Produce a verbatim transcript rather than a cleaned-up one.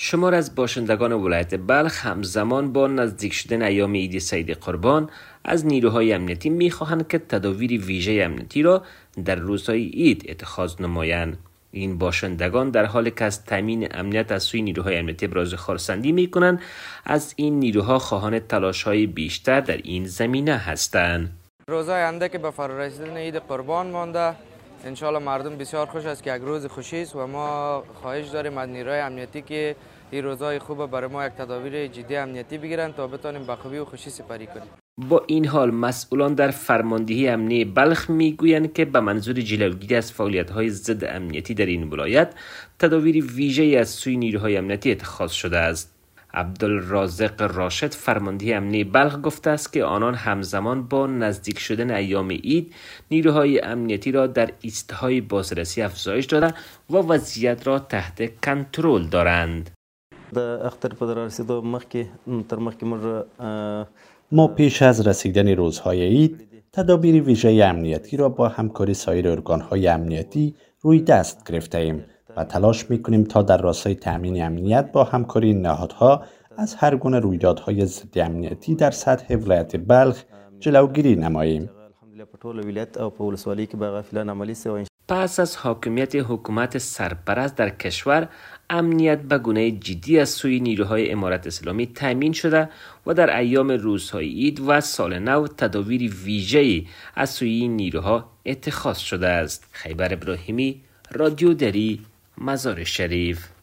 شمار از باشندگان ولایت بلخ همزمان با نزدیک شدن ایام عید سید قربان از نیروهای امنیتی می‌خواهند که تدابیر ویژه امنیتی را در روزهای عید اتخاذ نمایند. این باشندگان در حالی که از تامین امنیت از سوی نیروهای امنیتی ابراز خرسندی می‌کنند، از این نیروها خواهان تلاش‌های بیشتر در این زمینه هستند. روزهای آینده که به فرا رسیدن عید قربان مانده، انشالله مردم بسیار خوش است که یک روز خوشی است و ما خواهش داریم از نیروهای امنیتی که این روزهای خوب برای ما یک تدابیر جدی امنیتی بگیرن تا بتونیم به خوبی و خوشی سپری کنیم. با این حال مسئولان در فرماندهی امنی بلخ میگویند که به منظور جلوگیری از فعالیت‌های ضد امنیتی در این ولایت تدابیر ویژه‌ای از سوی نیروهای امنیتی اتخاذ شده است. عبدالرازق راشد فرمانده امنی بلخ گفته است که آنان همزمان با نزدیک شدن ایام عید نیروهای امنیتی را در ایستهای بازرسی افزایش داده و وضعیت را تحت کنترل دارند. ما پیش از رسیدن روزهای عید تدابیر ویژه امنیتی را با همکاری سایر ارگان‌های امنیتی روی دست گرفته ایم و تلاش می‌کنیم تا در راستای تأمین امنیت با همکاری نهادها از هر گونه رویدادهای ضد امنیتی در سطح ولایت بلخ جلوگیری نماییم. پس از حاکمیت حکومت سرپرست در کشور، امنیت به گونه جدی از سوی نیروهای امارت اسلامی تامین شده و در ایام روزهای عید و سال نو تدابیر ویژه‌ای از سوی این نیروها اتخاذ شده است. خیبر ابراهیمی، رادیو دری، مزار شریف.